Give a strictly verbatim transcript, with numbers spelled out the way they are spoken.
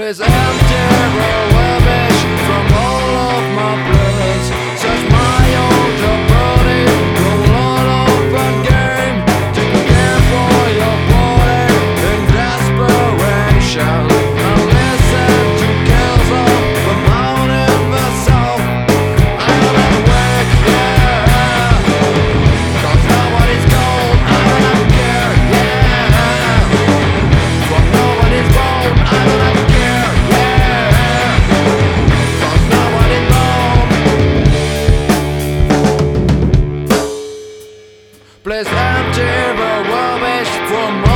Please empty the rubbish from all of my blood. Search my older body, roll all open game. Take care for your body in desperation. And listen to kills of the mountain vessel. I'm not awake, yeah. Cause nobody's cold, I don't care, yeah. For nobody's bold, I don't care, yeah. Cause nobody's bold. Please empty the rubbish from